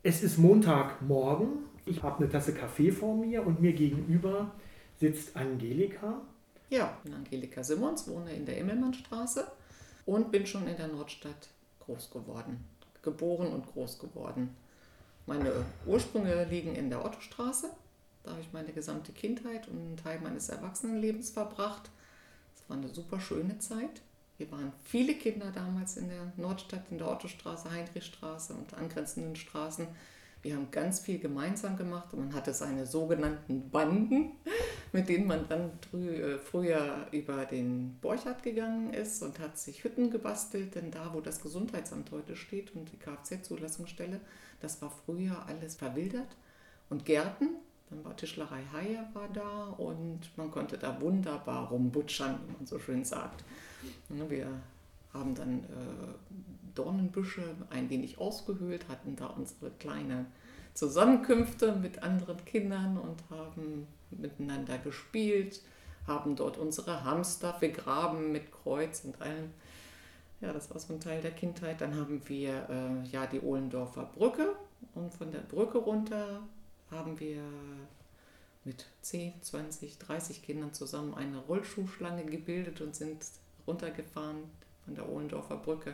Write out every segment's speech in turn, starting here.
Es ist Montagmorgen. Ich habe eine Tasse Kaffee vor mir und mir gegenüber sitzt Angelika. Ja, ich bin Angelika Simmons, wohne in der Immelmannstraße und bin schon in der Nordstadt groß geworden. Geboren und groß geworden. Meine Ursprünge liegen in der Ottostraße. Da habe ich meine gesamte Kindheit und einen Teil meines Erwachsenenlebens verbracht. Es war eine super schöne Zeit. Wir waren viele Kinder damals in der Nordstadt, in der Ottostraße, Heinrichstraße und angrenzenden Straßen. Wir haben ganz viel gemeinsam gemacht und man hatte seine sogenannten Banden, mit denen man dann früher über den Borchardt gegangen ist und hat sich Hütten gebastelt, denn da, wo das Gesundheitsamt heute steht und die Kfz-Zulassungsstelle, das war früher alles verwildert und Gärten. Dann war Tischlerei Heyer war da und man konnte da wunderbar rumbutschern, wie man so schön sagt. Wir haben dann Dornenbüsche ein wenig ausgehöhlt, hatten da unsere kleinen Zusammenkünfte mit anderen Kindern und haben miteinander gespielt, haben dort unsere Hamster begraben mit Kreuz und allem. Ja, das war so ein Teil der Kindheit. Dann haben wir die Ohlendorfer Brücke und von der Brücke runter haben wir mit 10, 20, 30 Kindern zusammen eine Rollschuhschlange gebildet und sind runtergefahren von der Ohlendorfer Brücke.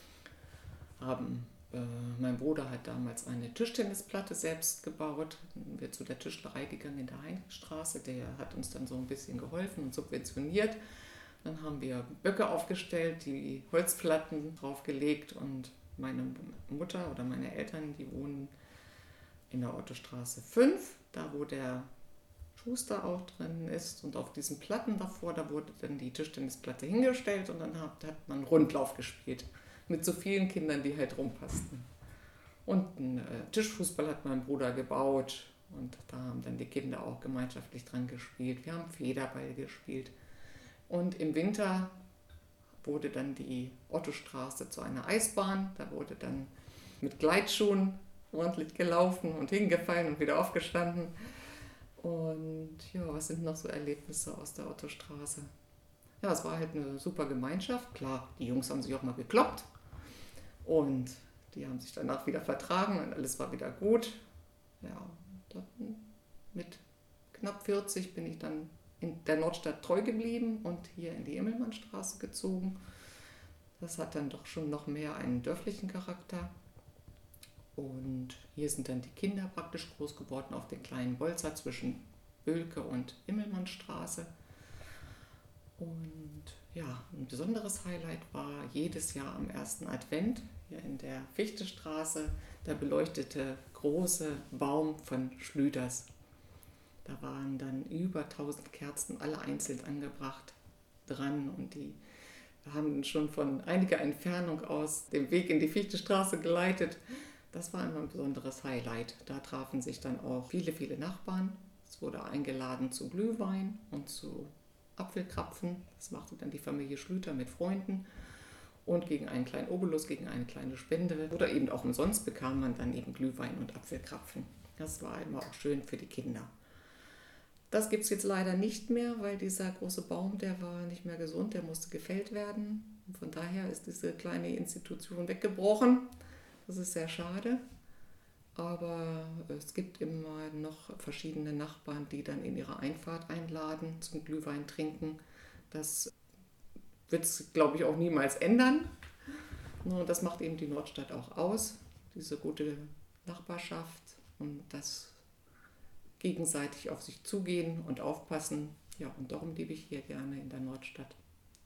Mein Bruder hat damals eine Tischtennisplatte selbst gebaut. Dann sind wir zu der Tischlerei gegangen in der Heinrichstraße. Der hat uns dann so ein bisschen geholfen und subventioniert. Dann haben wir Böcke aufgestellt, die Holzplatten draufgelegt und meine Mutter oder meine Eltern, die wohnen in der Ottostraße 5, da wo der Schuster auch drin ist und auf diesen Platten davor, da wurde dann die Tischtennisplatte hingestellt und dann hat man Rundlauf gespielt mit so vielen Kindern, die halt rumpassten. Und einen Tischfußball hat mein Bruder gebaut und da haben dann die Kinder auch gemeinschaftlich dran gespielt. Wir haben Federball gespielt und im Winter wurde dann die Ottostraße zu einer Eisbahn, da wurde dann mit Gleitschuhen ordentlich gelaufen und hingefallen und wieder aufgestanden. Und ja, was sind noch so Erlebnisse aus der Ottostraße? Ja, es war halt eine super Gemeinschaft. Klar, die Jungs haben sich auch mal gekloppt und die haben sich danach wieder vertragen und alles war wieder gut. Ja, dann mit knapp 40 bin ich dann in der Nordstadt treu geblieben und hier in die Immelmannstraße gezogen. Das hat dann doch schon noch mehr einen dörflichen Charakter. Und hier sind dann die Kinder praktisch groß geworden auf den kleinen Bolzer zwischen Böhlke und Immelmannstraße. Und ja, ein besonderes Highlight war jedes Jahr am ersten Advent hier in der Fichtestraße der beleuchtete große Baum von Schlüters. Da waren dann über 1000 Kerzen, alle einzeln angebracht, dran und die haben schon von einiger Entfernung aus den Weg in die Fichtestraße geleitet. Das war immer ein besonderes Highlight. Da trafen sich dann auch viele, viele Nachbarn. Es wurde eingeladen zu Glühwein und zu Apfelkrapfen. Das machte dann die Familie Schlüter mit Freunden. Und gegen einen kleinen Obolus, gegen eine kleine Spende oder eben auch umsonst bekam man dann eben Glühwein und Apfelkrapfen. Das war immer auch schön für die Kinder. Das gibt es jetzt leider nicht mehr, weil dieser große Baum, der war nicht mehr gesund, der musste gefällt werden. Und von daher ist diese kleine Institution weggebrochen. Das ist sehr schade, aber es gibt immer noch verschiedene Nachbarn, die dann in ihre Einfahrt einladen zum Glühwein trinken. Das wird es, glaube ich, auch niemals ändern. Und das macht eben die Nordstadt auch aus, diese gute Nachbarschaft und das gegenseitig auf sich zugehen und aufpassen. Ja, und darum lebe ich hier gerne in der Nordstadt.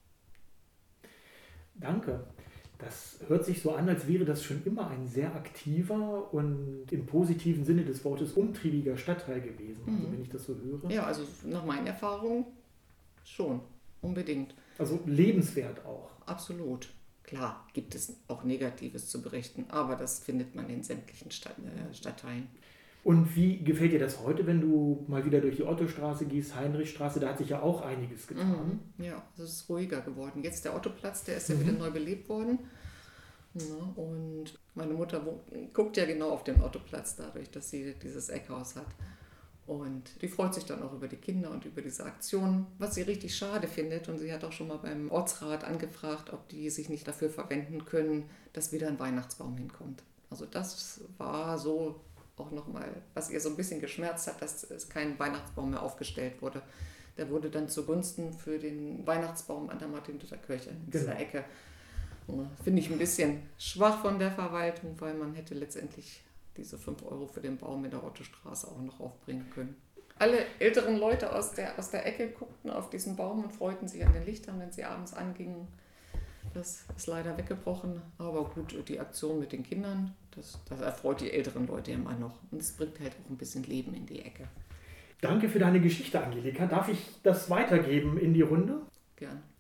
Danke. Das hört sich so an, als wäre das schon immer ein sehr aktiver und im positiven Sinne des Wortes umtriebiger Stadtteil gewesen, also wenn ich das so höre. Ja, also nach meinen Erfahrungen schon, unbedingt. Also lebenswert auch. Absolut. Klar, gibt es auch Negatives zu berichten, aber das findet man in sämtlichen Stadtteilen. Und wie gefällt dir das heute, wenn du mal wieder durch die Ottostraße gehst, Heinrichstraße, da hat sich ja auch einiges getan. Ja, es ist ruhiger geworden. Jetzt der Ottoplatz, der ist ja wieder neu belebt worden. Ja, und meine Mutter guckt ja genau auf den Ottoplatz dadurch, dass sie dieses Eckhaus hat. Und die freut sich dann auch über die Kinder und über diese Aktion, was sie richtig schade findet. Und sie hat auch schon mal beim Ortsrat angefragt, ob die sich nicht dafür verwenden können, dass wieder ein Weihnachtsbaum hinkommt. Also das war so auch nochmal, was ihr so ein bisschen geschmerzt hat, dass es kein Weihnachtsbaum mehr aufgestellt wurde. Der wurde dann zugunsten für den Weihnachtsbaum an der Martin-Luther-Kirche in dieser Ecke. Finde ich ein bisschen schwach von der Verwaltung, weil man hätte letztendlich diese 5 Euro für den Baum in der Ottostraße auch noch aufbringen können. Alle älteren Leute aus der Ecke guckten auf diesen Baum und freuten sich an den Lichtern, wenn sie abends angingen. Das ist leider weggebrochen, aber gut, die Aktion mit den Kindern, das erfreut die älteren Leute immer noch. Und es bringt halt auch ein bisschen Leben in die Ecke. Danke für deine Geschichte, Angelika. Darf ich das weitergeben in die Runde? Gern.